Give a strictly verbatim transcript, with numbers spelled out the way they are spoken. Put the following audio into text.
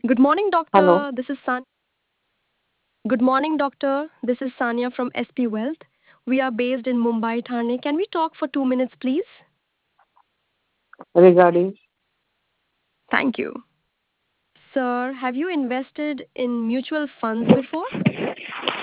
Good morning, Hello. doctor. This is San. Good morning, doctor. This is Sanya from S P Wealth. We are based in Mumbai, Thane. Can we talk for two minutes, please? Regarding, Thank you. Sir, have you invested in mutual funds before?